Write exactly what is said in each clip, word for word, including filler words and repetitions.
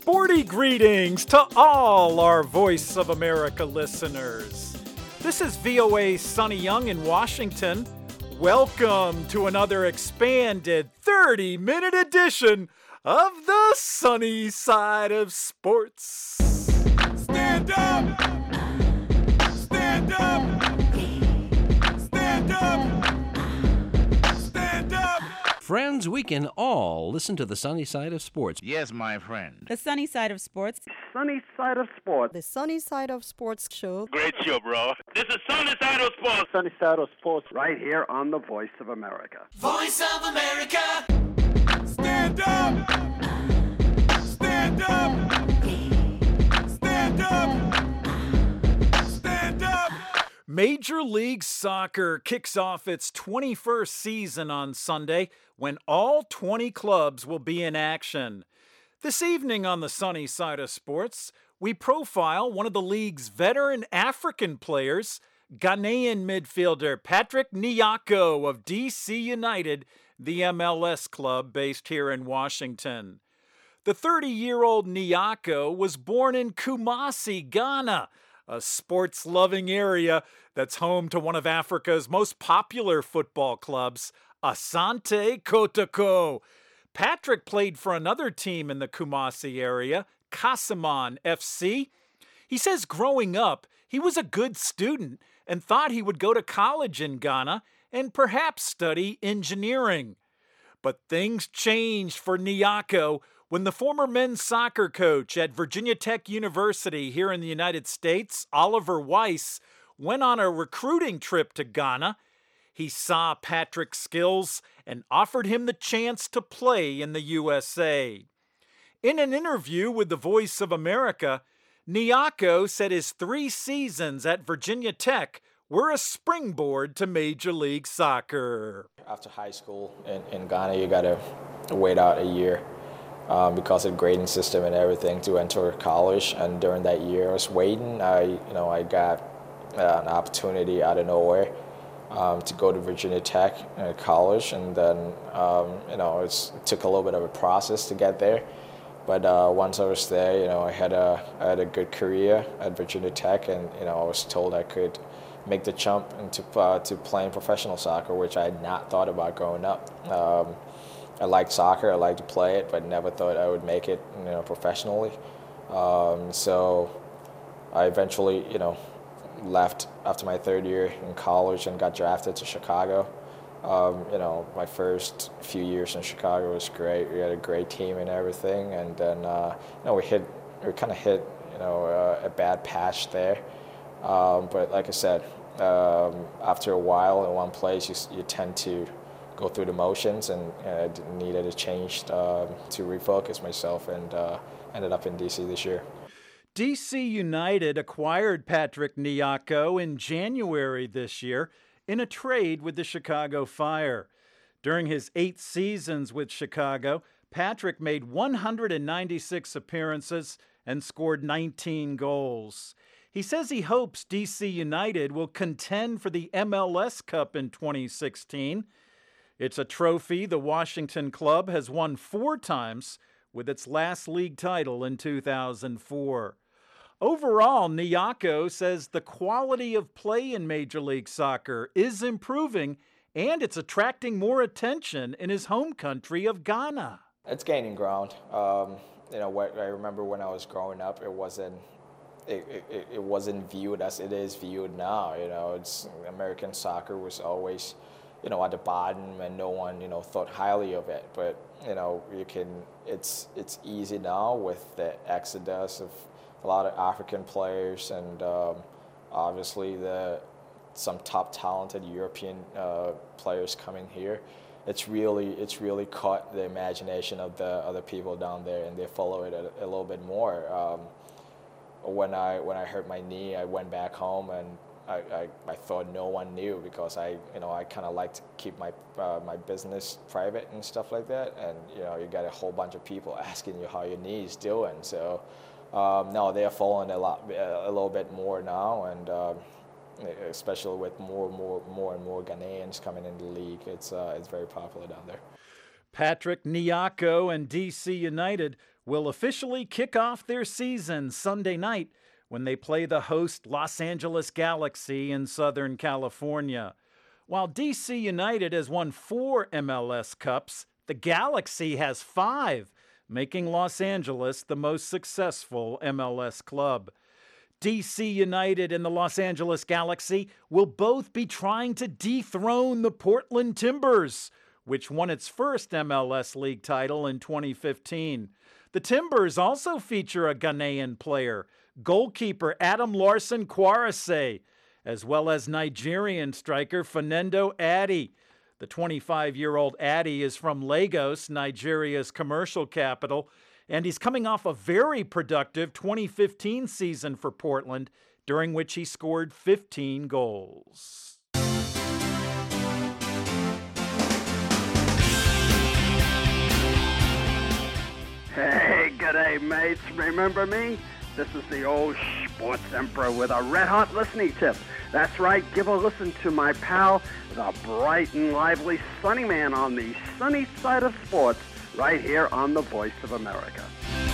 Sporty greetings to all our Voice of America listeners. This is V O A's Sonny Young in Washington. Welcome to another expanded thirty-minute edition of the Sunny Side of Sports. Stand up! Stand up! Stand up! Stand up! Friends, we can all listen to the Sunny Side of Sports. Yes, my friend. The Sunny Side of Sports. Sunny Side of Sports. The Sunny Side of Sports show. Great show, bro. This is Sunny Side of Sports. Sunny Side of Sports right here on the Voice of America. Voice of America! Stand up! Stand up! Stand up! Stand up! Major League Soccer kicks off its twenty-first season on Sunday when all twenty clubs will be in action. This evening on the Sunny Side of Sports, we profile one of the league's veteran African players, Ghanaian midfielder Patrick Nyako of D C United, the M L S club based here in Washington. The thirty-year-old Nyako was born in Kumasi, Ghana, a sports-loving area that's home to one of Africa's most popular football clubs, Asante Kotoko. Patrick played for another team in the Kumasi area, Casamance F C. He says growing up, he was a good student and thought he would go to college in Ghana and perhaps study engineering. But things changed for Nyako when the former men's soccer coach at Virginia Tech University here in the United States, Oliver Weiss, went on a recruiting trip to Ghana. He saw Patrick's skills and offered him the chance to play in the U S A. In an interview with the Voice of America, Nyako said his three seasons at Virginia Tech were a springboard to Major League Soccer. After high school in, in Ghana, you got to wait out a year um, because of the grading system and everything to enter college. And during that year I was waiting, I, you know, I got uh, an opportunity out of nowhere um, to go to Virginia Tech uh, College. And then, um, you know, it's, it took a little bit of a process to get there. But uh, once I was there, you know, I had a I had a good career at Virginia Tech, and you know, I was told I could make the jump into uh, to playing professional soccer, which I had not thought about growing up. Um, I liked soccer, I liked to play it, but never thought I would make it, you know, professionally. Um, so I eventually, you know, left after my third year in college and got drafted to Chicago. Um, you know, my first few years in Chicago was great. We had a great team and everything, and then uh, you know we hit, we kind of hit, you know, uh, a bad patch there. Um, but like I said, um, after a while in one place, you you tend to go through the motions, and uh, I needed a change um, to refocus myself, and uh, ended up in D C this year. D C United acquired Patrick Nyako in January this year in a trade with the Chicago Fire. During his eight seasons with Chicago, Patrick made one hundred ninety-six appearances and scored nineteen goals. He says he hopes D C United will contend for the M L S Cup in twenty sixteen. It's a trophy the Washington club has won four times, with its last league title in two thousand four. Overall, Nyako says the quality of play in Major League Soccer is improving, and it's attracting more attention in his home country of Ghana. It's gaining ground. Um, you know, what I remember when I was growing up, it wasn't it, it, it wasn't viewed as it is viewed now. You know, it's American soccer was always, you know, at the bottom, and no one, you know, thought highly of it. But you know, you can. It's it's easy now with the exodus of a lot of African players, and um, obviously the some top talented European uh, players coming here. It's really it's really caught the imagination of the other people down there, and they follow it a, a little bit more. Um, when I when I hurt my knee, I went back home, and I, I, I thought no one knew, because I you know I kind of like to keep my uh, my business private and stuff like that. And you know you got a whole bunch of people asking you how your knee is doing. So um, no, they are following a lot a little bit more now, and um, especially with more and more more and more Ghanaians coming in the league, it's uh, it's very popular down there. Patrick Nyako and D C United will officially kick off their season Sunday night when they play the host Los Angeles Galaxy in Southern California. While D C United has won four M L S Cups, the Galaxy has five, making Los Angeles the most successful M L S club. D C United and the Los Angeles Galaxy will both be trying to dethrone the Portland Timbers, which won its first M L S League title in twenty fifteen. The Timbers also feature a Ghanaian player, goalkeeper Adam Larson Kwarase, as well as Nigerian striker Fernando Addy. The twenty-five-year-old Addy is from Lagos, Nigeria's commercial capital, and he's coming off a very productive twenty fifteen season for Portland, during which he scored fifteen goals. Hey, g'day, mates. Remember me? This is the old sports emperor with a red-hot listening tip. That's right, give a listen to my pal, the bright and lively Sunny Man on the sunny side of sports, right here on the Voice of America.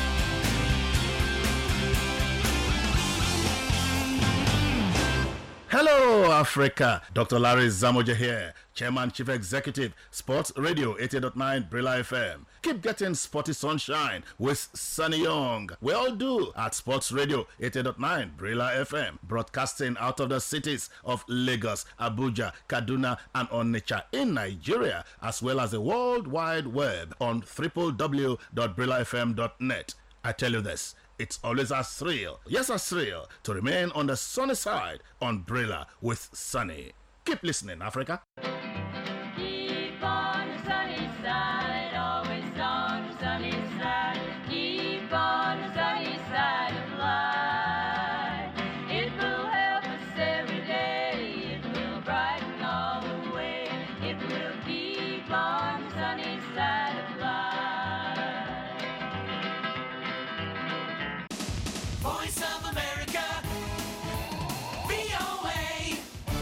Hello, Africa. Doctor Larry Zamoja here, Chairman, Chief Executive, Sports Radio eighty point nine Brilla F M. Keep getting sporty sunshine with Sunny Young. We all do at Sports Radio eighty point nine Brilla F M, broadcasting out of the cities of Lagos, Abuja, Kaduna, and Onitsha in Nigeria, as well as the World Wide Web on w w w dot brilla f m dot net. I tell you this, it's always a thrill, yes a thrill, to remain on the sunny side on Brilla with Sunny. Keep listening, Africa. Keep on the sunny side, always on the sunny side. Keep on the sunny side of life. It will help us every day. It will brighten all the way. It will keep on the sunny side of life. Voice of America, V O A,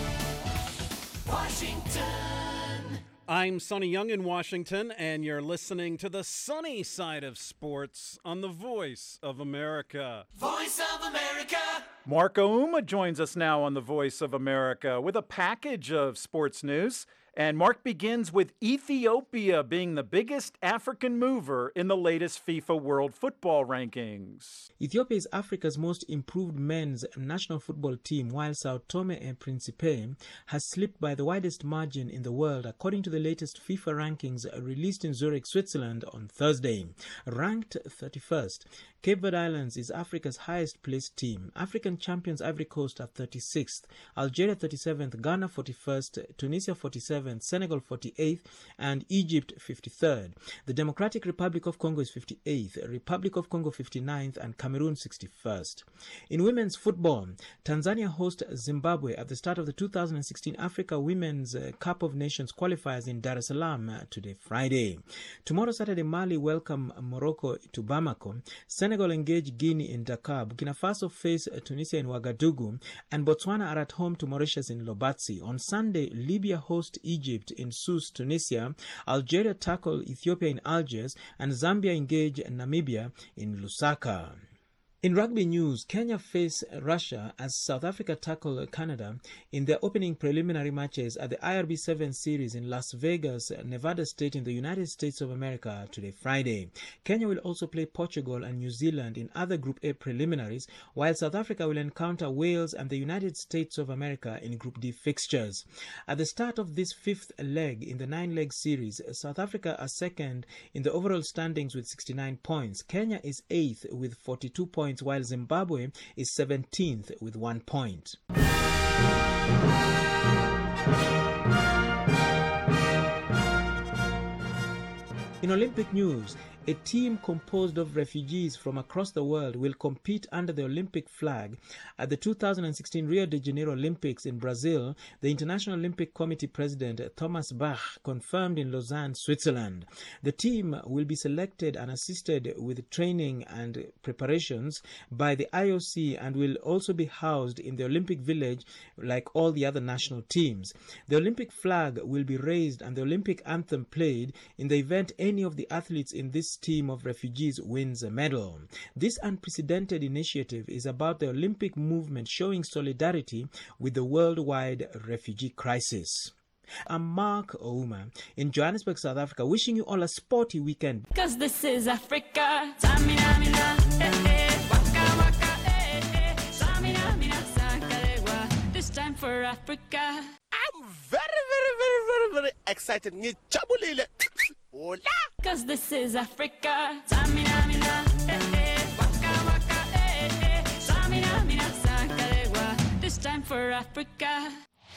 Washington. I'm Sonny Young in Washington, and you're listening to the sunny side of sports on the Voice of America. Voice of America. Marco Uma joins us now on the Voice of America with a package of sports news. And Mark begins with Ethiopia being the biggest African mover in the latest FIFA World Football Rankings. Ethiopia is Africa's most improved men's national football team, while Sao Tome and Principe has slipped by the widest margin in the world, according to the latest FIFA rankings released in Zurich, Switzerland on Thursday. Ranked thirty-first, Cape Verde Islands is Africa's highest placed team. African champions Ivory Coast are thirty-sixth, Algeria thirty-seventh, Ghana forty-first, Tunisia forty-seventh, Senegal forty-eighth, and Egypt fifty-third. The Democratic Republic of Congo is fifty-eighth, Republic of Congo fifty-ninth, and Cameroon sixty-first. In women's football, Tanzania host Zimbabwe at the start of the two thousand sixteen Africa Women's Cup of Nations qualifiers in Dar es Salaam today, Friday. Tomorrow, Saturday, Mali welcome Morocco to Bamako. Senegal engage Guinea in Dakar. Burkina Faso face Tunisia in Ouagadougou, and Botswana are at home to Mauritius in Lobatse. On Sunday, Libya host Egypt in Sousse, Tunisia. Algeria tackle Ethiopia in Algiers, and Zambia engage Namibia in Lusaka. In rugby news, Kenya face Russia as South Africa tackle Canada in their opening preliminary matches at the I R B seven Series in Las Vegas, Nevada State in the United States of America today, Friday. Kenya will also play Portugal and New Zealand in other Group A preliminaries, while South Africa will encounter Wales and the United States of America in Group D fixtures. At the start of this fifth leg in the nine-leg series, South Africa are second in the overall standings with sixty-nine points. Kenya is eighth with forty-two points. While Zimbabwe is seventeenth with one point. In Olympic news, A team composed of refugees from across the world will compete under the Olympic flag at the two thousand sixteen Rio de Janeiro Olympics in Brazil, the International Olympic Committee President Thomas Bach confirmed in Lausanne, Switzerland. The team will be selected and assisted with training and preparations by the I O C and will also be housed in the Olympic Village like all the other national teams. The Olympic flag will be raised and the Olympic anthem played in the event any of the athletes in this team of refugees wins a medal. This unprecedented initiative is about the Olympic movement showing solidarity with the worldwide refugee crisis. I'm Mark Ouma in Johannesburg, South Africa, wishing you all a sporty weekend. Cause this is Africa. Samina, mina, eh, eh, waka, waka, eh, eh. Samina, mina, sakarewa. This time for Africa. I'm very, very, very, very, very excited. Ngijabulile. Hola. Cause this is Africa. Samina, mina, eh, eh, waka, waka, eh, eh. Samina, mina, sakarewa. This time for Africa.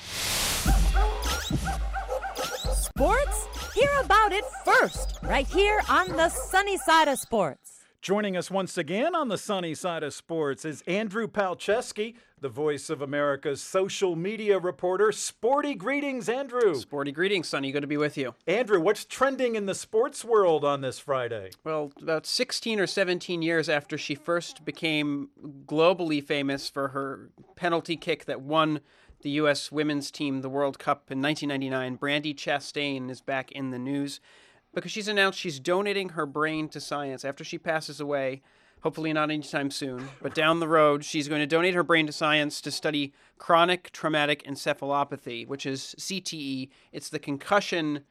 Sports? Hear about it first, right here on the Sunny Side of Sports. Joining us once again on the Sunny Side of Sports is Andrew Palczewski, the Voice of America's social media reporter. Sporty greetings, Andrew. Sporty greetings, Sunny. Good to be with you. Andrew, what's trending in the sports world on this Friday? Well, about sixteen or seventeen years after she first became globally famous for her penalty kick that won the U S women's team the World Cup in nineteen ninety-nine, Brandi Chastain is back in the news because she's announced she's donating her brain to science after she passes away. Hopefully not anytime soon, but down the road, she's going to donate her brain to science to study chronic traumatic encephalopathy, which is C T E. It's the concussion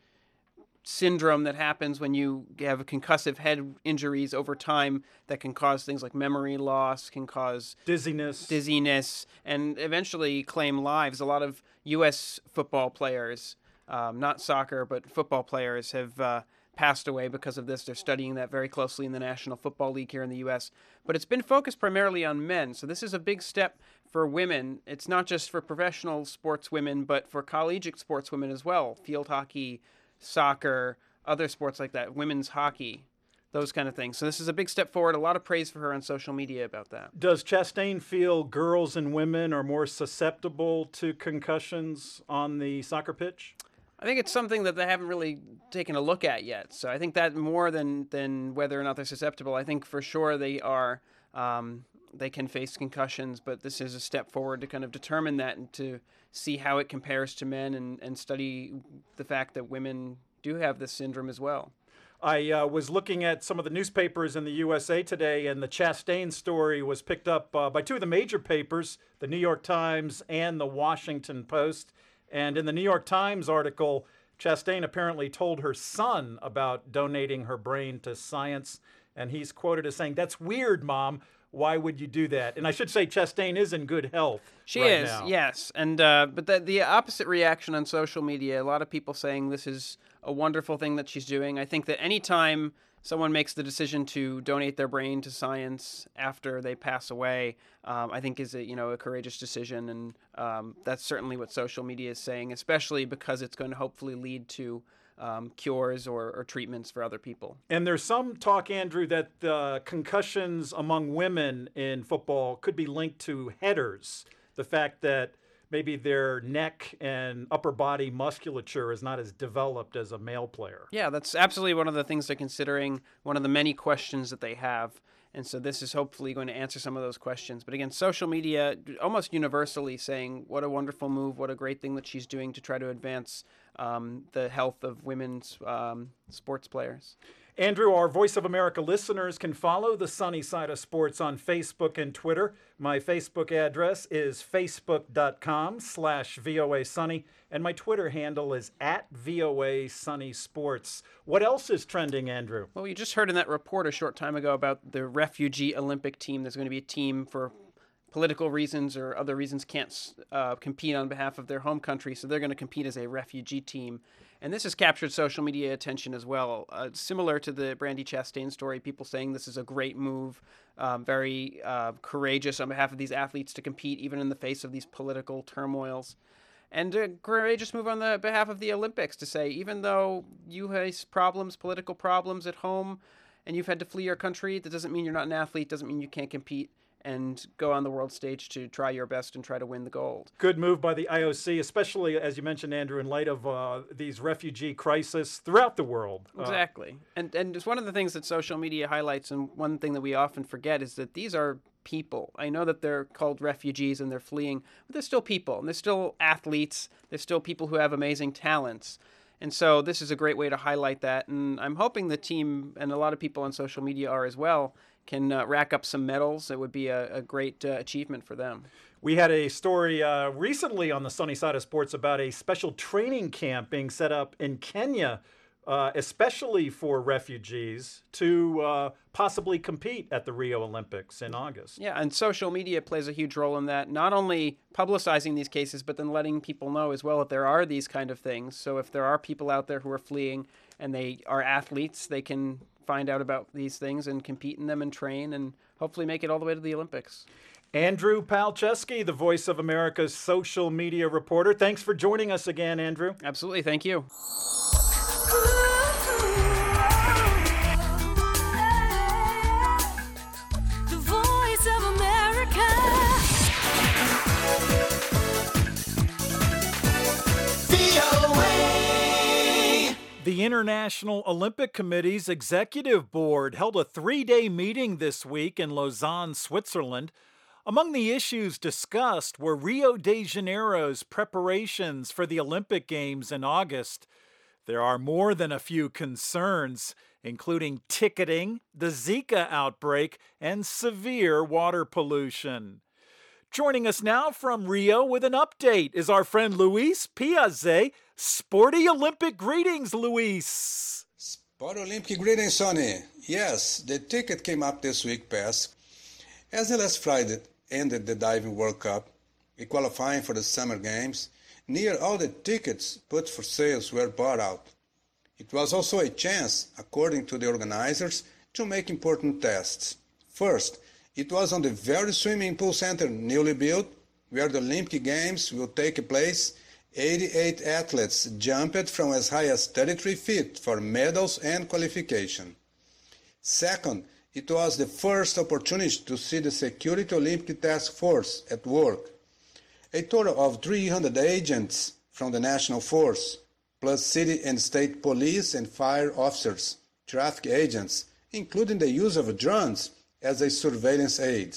syndrome that happens when you have concussive head injuries over time that can cause things like memory loss, can cause dizziness, dizziness, and eventually claim lives. A lot of U S football players, um, not soccer, but football players have uh, passed away because of this. They're studying that very closely in the National Football League here in the U S, but it's been focused primarily on men. So this is a big step for women. It's not just for professional sports women, but for collegiate sports women as well. Field hockey, soccer, other sports like that, women's hockey, those kind of things. So this is a big step forward. A lot of praise for her on social media about that. Does Chastain feel girls and women are more susceptible to concussions on the soccer pitch? I think it's something that they haven't really taken a look at yet. So I think that more than, than whether or not they're susceptible, I think for sure they are, um, they can face concussions, but this is a step forward to kind of determine that and to see how it compares to men and, and study the fact that women do have this syndrome as well. I uh, was looking at some of the newspapers in the U S A today, and the Chastain story was picked up uh, by two of the major papers, the New York Times and the Washington Post. And in the New York Times article, Chastain apparently told her son about donating her brain to science, and he's quoted as saying, "That's weird, Mom. Why would you do that?" And I should say Chastain is in good health. She right is, now. yes. And uh, but the, the opposite reaction on social media, a lot of people saying this is a wonderful thing that she's doing. I think that anytime someone makes the decision to donate their brain to science after they pass away, um, I think is a, you know, a courageous decision. And um, that's certainly what social media is saying, especially because it's going to hopefully lead to Um, cures or, or treatments for other people. And there's some talk, Andrew, that uh, concussions among women in football could be linked to headers. The fact that maybe their neck and upper body musculature is not as developed as a male player. Yeah, that's absolutely one of the things they're considering, one of the many questions that they have. And so this is hopefully going to answer some of those questions. But again, social media almost universally saying what a wonderful move, what a great thing that she's doing to try to advance um, the health of women's um, sports players. Andrew, our Voice of America listeners can follow the Sunny Side of Sports on Facebook and Twitter. My Facebook address is facebook.com slash VOA Sunny, and my Twitter handle is at VOA Sunny Sports. What else is trending, Andrew? Well, you just heard in that report a short time ago about the refugee Olympic team. There's going to be a team for political reasons or other reasons can't uh, compete on behalf of their home country, so they're going to compete as a refugee team. And this has captured social media attention as well. Uh, similar to the Brandi Chastain story, people saying this is a great move, um, very uh, courageous on behalf of these athletes to compete even in the face of these political turmoils. And a courageous move on the behalf of the Olympics to say, even though you face problems, political problems at home, and you've had to flee your country, that doesn't mean you're not an athlete, doesn't mean you can't compete and go on the world stage to try your best and try to win the gold. Good move by the I O C, especially, as you mentioned, Andrew, in light of uh, these refugee crises throughout the world. Exactly. Uh, and and it's one of the things that social media highlights, and one thing that we often forget is that these are people. I know that they're called refugees and they're fleeing, but they're still people, and they're still athletes. They're still people who have amazing talents. And so this is a great way to highlight that, and I'm hoping the team, and a lot of people on social media are as well, can uh, rack up some medals. It would be a, a great uh, achievement for them. We had a story uh, recently on the Sunny Side of Sports about a special training camp being set up in Kenya, uh, especially for refugees, to uh, possibly compete at the Rio Olympics in August. Yeah, and social media plays a huge role in that, not only publicizing these cases, but then letting people know as well that there are these kind of things. So if there are people out there who are fleeing and they are athletes, they can find out about these things and compete in them and train and hopefully make it all the way to the Olympics. Andrew Palczewski, the Voice of America's social media reporter. Thanks for joining us again, Andrew. Absolutely. Thank you. The Voice of America. V O A. The International Olympic Committee's Executive Board held a three-day meeting this week in Lausanne, Switzerland. Among the issues discussed were Rio de Janeiro's preparations for the Olympic Games in August. There are more than a few concerns, including ticketing, the Zika outbreak, and severe water pollution. Joining us now from Rio with an update is our friend Luis Piazze. Sporty Olympic greetings, Luis. Sport Olympic greetings, Sonny. Yes, the ticket came up this week past. As the last Friday ended the Diving World Cup, qualifying for the Summer Games, near all the tickets put for sales were bought out. It was also a chance, according to the organizers, to make important tests. First, it was on the very swimming pool center newly built, where the Olympic Games will take place. eighty-eight athletes jumped from as high as thirty-three feet for medals and qualification. Second, it was the first opportunity to see the Security Olympic Task Force at work. A total of three hundred agents from the National Force, plus city and state police and fire officers, traffic agents, including the use of drones as a surveillance aid.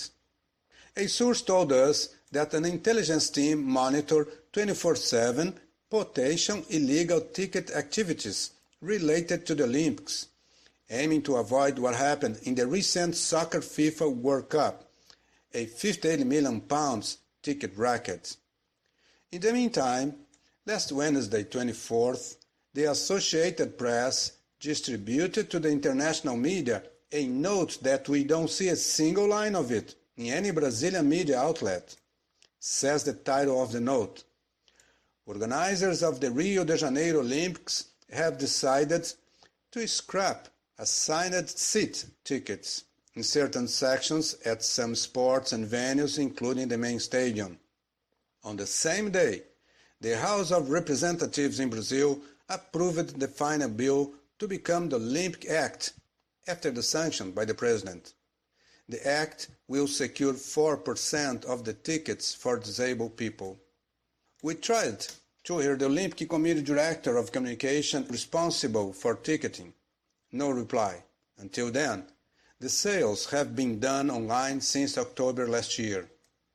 A source told us that an intelligence team monitored twenty-four seven potential illegal ticket activities related to the Olympics, aiming to avoid what happened in the recent Soccer FIFA World Cup, a fifty-eight million pounds ticket racket. In the meantime, last Wednesday, twenty-fourth, the Associated Press distributed to the international media a note that we don't see a single line of it in any Brazilian media outlet. Says the title of the note. Organizers of the Rio de Janeiro Olympics have decided to scrap assigned seat tickets in certain sections at some sports and venues, including the main stadium. On the same day, the House of Representatives in Brazil approved the final bill to become the Olympic Act after the sanction by the president. The act will secure four percent of the tickets for disabled people. We tried to hear the Olympic Committee Director of Communication responsible for ticketing. No reply. Until then, the sales have been done online since October last year.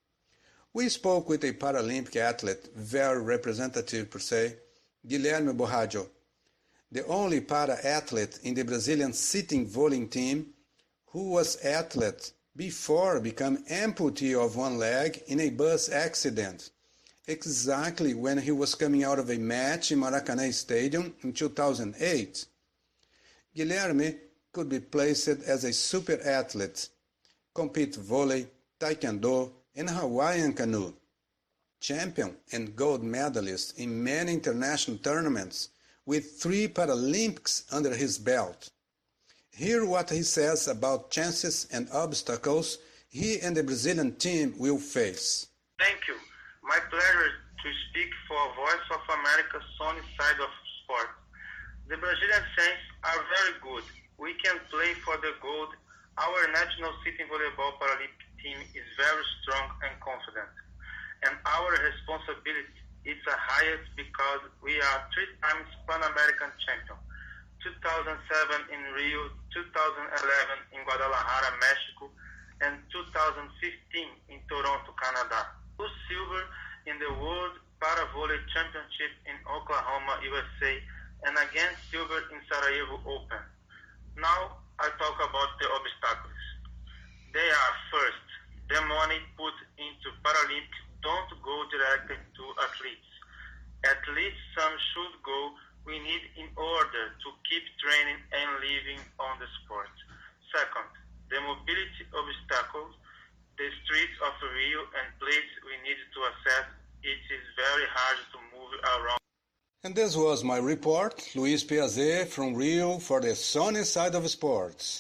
We spoke with a Paralympic athlete, very representative per se, Guilherme Borraggio, the only para-athlete in the Brazilian sitting volleying team who was athlete before becoming amputee of one leg in a bus accident, exactly when he was coming out of a match in Maracanã Stadium in two thousand eight. Guilherme could be placed as a super athlete, compete volley, taekwondo, and Hawaiian canoe. Champion and gold medalist in many international tournaments with three Paralympics under his belt. Hear what he says about chances and obstacles he and the Brazilian team will face. Thank you. My pleasure to speak for Voice of America's Sunny Side of Sport. The Brazilian Saints are very good. We can play for the gold. Our national sitting volleyball Paralympic team is very strong and confident. And our responsibility is the highest because we are three times Pan American champion. two thousand seven in Rio, two thousand eleven in Guadalajara, Mexico, and two thousand fifteen in Toronto, Canada. Two silver in the World Para Volley Championship in Oklahoma, U S A, and again silver in Sarajevo Open. Now I talk about the obstacles. They are first, the money put into Paralympics don't go directly to athletes. At least some should go. We need in order to keep training and living on the sport. Second, the mobility obstacles, the streets of Rio and places we need to access. It is very hard to move around. And this was my report, Luis Piazet from Rio for the Sunny Side of Sports.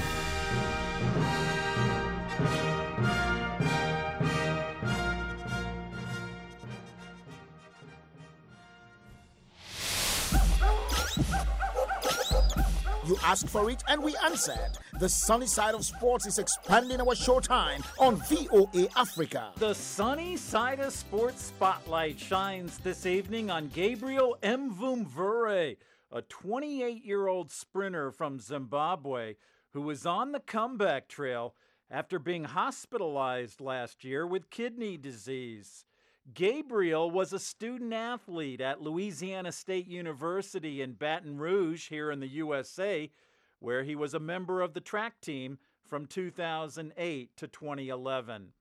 You asked for it and we answered. The Sunny Side of Sports is expanding our showtime on V O A Africa. The Sunny Side of Sports spotlight shines this evening on Gabriel Mvumvure, a twenty-eight-year-old sprinter from Zimbabwe who was on the comeback trail after being hospitalized last year with kidney disease. Gabriel was a student athlete at Louisiana State University in Baton Rouge here in the U S A, where he was a member of the track team from two thousand eight to twenty eleven.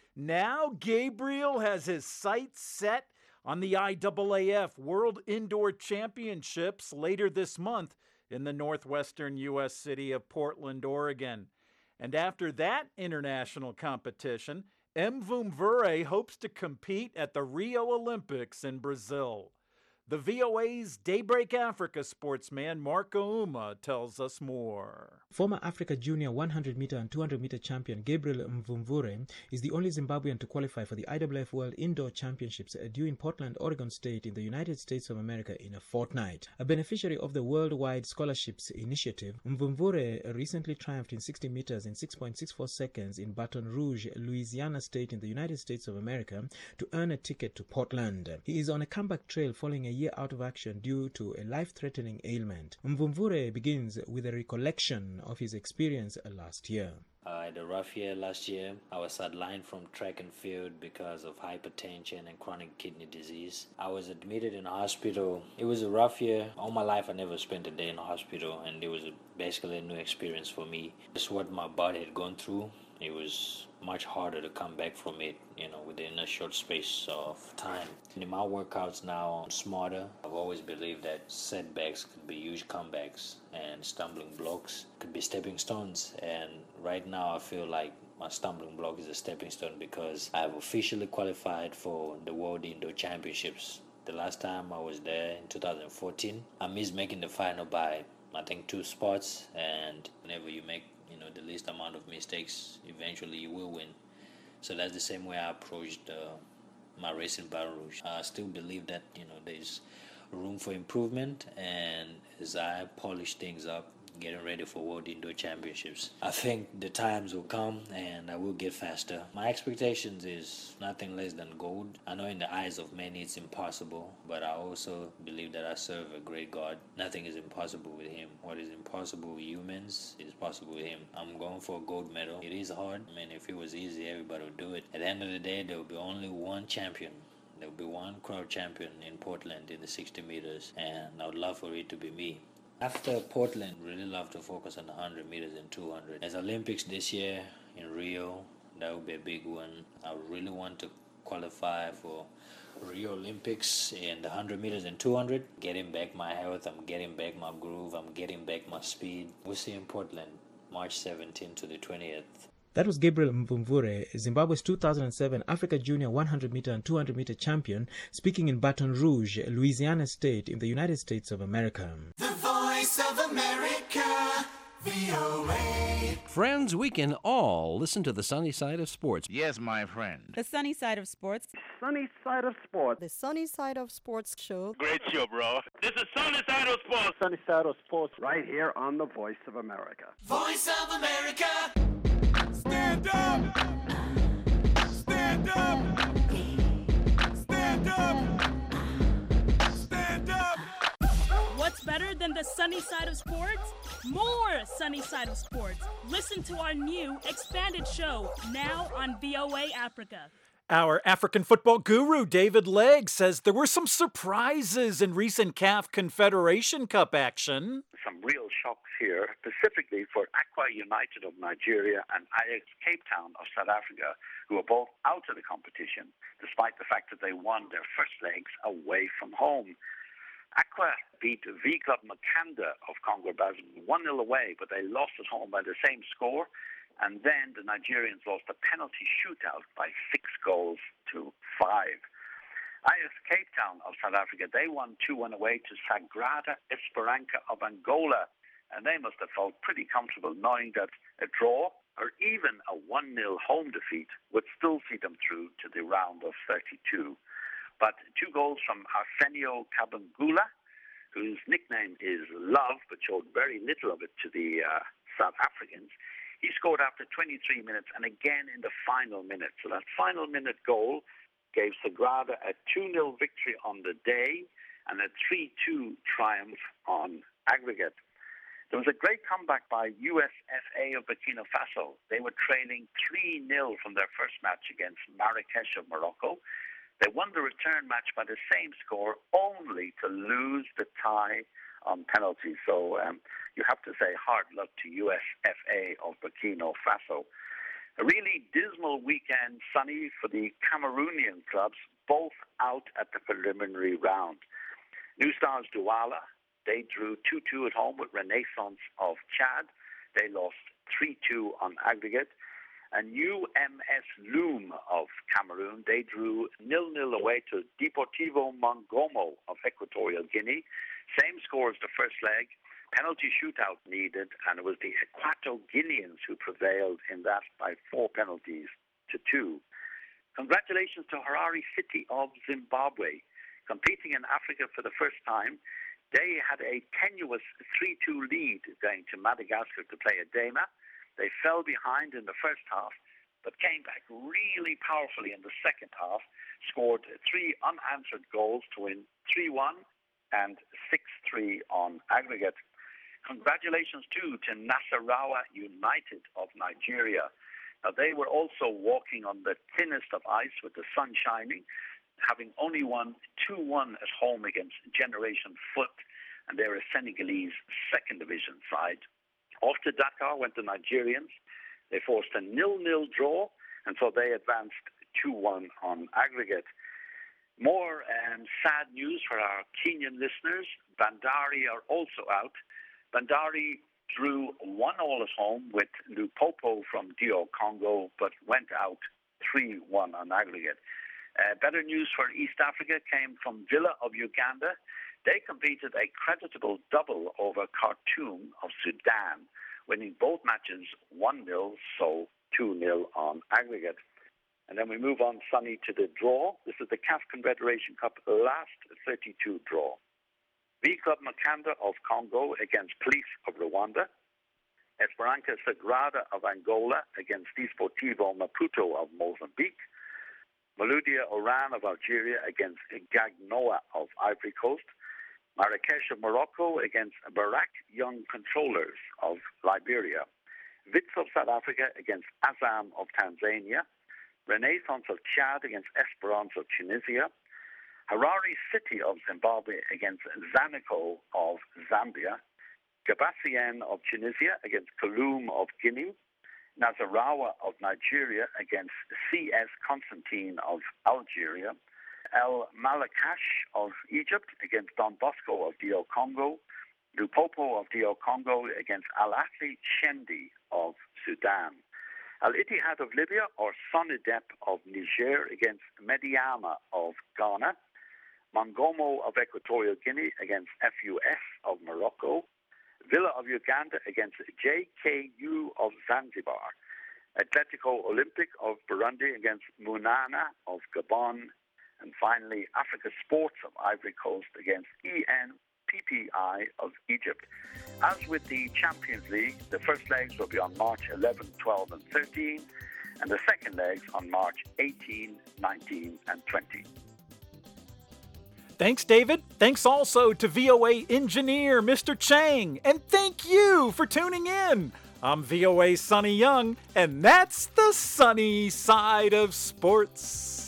Now Gabriel has his sights set on the I A A F World Indoor Championships later this month in the northwestern U S city of Portland, Oregon. And after that international competition, Mvumvure hopes to compete at the Rio Olympics in Brazil. The V O A's Daybreak Africa sportsman Marco Uma tells us more. Former Africa Junior one hundred meter and two hundred meter champion Gabriel Mvumvure is the only Zimbabwean to qualify for the I A A F World Indoor Championships due in Portland, Oregon State in the United States of America in a fortnight. A beneficiary of the Worldwide Scholarships Initiative, Mvumvure recently triumphed in sixty meters in six point six four seconds in Baton Rouge, Louisiana State in the United States of America to earn a ticket to Portland. He is on a comeback trail following a year out of action due to a life-threatening ailment. Mvumvure begins with a recollection of his experience last year. I had a rough year last year. I was sidelined from track and field because of hypertension and chronic kidney disease. I was admitted in a hospital. It was a rough year. All my life I never spent a day in a hospital, and it was a, basically a new experience for me. It's what my body had gone through. It was much harder to come back from it, you know, within a short space of time. In my workouts now, I'm smarter. I've always believed that setbacks could be huge comebacks and stumbling blocks could be stepping stones. And right now I feel like my stumbling block is a stepping stone because I've officially qualified for the World Indoor Championships. The last time I was there in two thousand fourteen, I missed making the final by, I think, two spots. And whenever you make you know the least amount of mistakes, eventually you will win. So that's the same way I approached uh, my race in Baton Rouge. I still believe that you know there's room for improvement, and as I polish things up, getting ready for World Indoor Championships, I think the times will come and I will get faster. My expectations is nothing less than gold. I know in the eyes of many it's impossible, but I also believe that I serve a great God. Nothing is impossible with Him. What is impossible with humans is possible with Him. I'm going for a gold medal. It is hard. I mean, if it was easy, everybody would do it. At the end of the day, there will be only one champion. There will be one crowd champion in Portland in the sixty meters, and I would love for it to be me. After Portland, really love to focus on the one hundred meters and two hundred. There's Olympics this year in Rio. That would be a big one. I really want to qualify for Rio Olympics in the one hundred meters and two hundred. Getting back my health, I'm getting back my groove, I'm getting back my speed. We'll see in Portland, March seventeenth to the twentieth. That was Gabriel Mvumvure, Zimbabwe's two thousand seven Africa Junior one hundred meter and two hundred meter champion, speaking in Baton Rouge, Louisiana State in the United States of America. The Voice of America, V O A. Friends, we can all listen to the sunny side of sports. Yes, my friend. The sunny side of sports. Sunny side of sports. The Sunny Side of Sports show. Great show, bro. This is Sunny Side of Sports. Sunny side of sports. Right here on the Voice of America. Voice of America. Stand up. Stand up. Stand up. Stand up. What's better than the sunny side of sports? More sunny side of sports. Listen to our new expanded show now on V O A Africa. Our African football guru, David Legg, says there were some surprises in recent C A F Confederation Cup action. Some real shocks here, specifically for Aqua United of Nigeria and Ajax Cape Town of South Africa, who are both out of the competition, despite the fact that they won their first legs away from home. Aqua beat V Club Makanda of Congo-Brazzaville one nil away, but they lost at home by the same score. And then the Nigerians lost a penalty shootout by six goals to five. Ajax Cape Town of South Africa, they won two one away to Sagrada Esperança of Angola. And they must have felt pretty comfortable knowing that a draw or even a one nil home defeat would still see them through to the round of thirty-two. But two goals from Arsenio Kabangula, whose nickname is Love, but showed very little of it to the uh, South Africans. He scored after twenty-three minutes and again in the final minute. So that final minute goal gave Sagrada a two nil victory on the day and a three two triumph on aggregate. There was a great comeback by U S F A of Burkina Faso. They were trailing three nil from their first match against Marrakesh of Morocco. They won the return match by the same score, only to lose the tie on penalties. So um, you have to say hard luck to U S F A of Burkina Faso. A really dismal weekend, Sunny, for the Cameroonian clubs, both out at the preliminary round. New Stars Douala, they drew two two at home with Renaissance of Chad. They lost three two on aggregate. And U M S Loom of Cameroon, they drew nil nil away to Deportivo Mongomo of Equatorial Guinea. Same score as the first leg, penalty shootout needed, and it was the Equato Guineans who prevailed in that by four penalties to two. Congratulations to Harare City of Zimbabwe. Competing in Africa for the first time, they had a tenuous three two lead going to Madagascar to play a Dema. They fell behind in the first half, but came back really powerfully in the second half, scored three unanswered goals to win three one and six three on aggregate. Congratulations, too, to Nasarawa United of Nigeria. Now, they were also walking on the thinnest of ice with the sun shining, having only won two one at home against Generation Foot, and they're a Senegalese second division side. Off to Dakar went the Nigerians. They forced a nil nil draw, and so they advanced two one on aggregate. More um, sad news for our Kenyan listeners. Bandari are also out. Bandari drew one all at home with Lupopo from D R Congo, but went out three one on aggregate. Uh, better news for East Africa came from Villa of Uganda. They completed a creditable double over Khartoum of Sudan, winning both matches one nil, so two nil on aggregate. And then we move on, Sunny, to the draw. This is the C A F Confederation Cup last thirty-two draw. V Club Makanda of Congo against Police of Rwanda. Esperança Sagrada of Angola against Desportivo Maputo of Mozambique. Maloudia Oran of Algeria against Gagnoa of Ivory Coast. Marrakesh of Morocco against Barak Young Controllers of Liberia. Wits of South Africa against Azam of Tanzania. Renaissance of Chad against Esperance of Tunisia. Harare City of Zimbabwe against Zanico of Zambia. Gabassien of Tunisia against Kaloum of Guinea. Nasarawa of Nigeria against C S Constantine of Algeria. El Malakash of Egypt against Don Bosco of D R Congo. Lupopo of D R Congo against Al Ahly Shendi of Sudan. Al Ittihad of Libya or Sonidep of Niger against Mediama of Ghana. Mongomo of Equatorial Guinea against F U S of Morocco. Villa of Uganda against J K U of Zanzibar. Atletico Olympic of Burundi against Munana of Gabon. And finally, Africa Sports of Ivory Coast against E N P P I of Egypt. As with the Champions League, the first legs will be on March eleventh, twelfth, and thirteenth, and the second legs on March eighteenth, nineteenth, and twentieth. Thanks, David. Thanks also to V O A engineer, Mister Chang. And thank you for tuning in. I'm V O A's Sonny Young, and that's the sunny side of sports.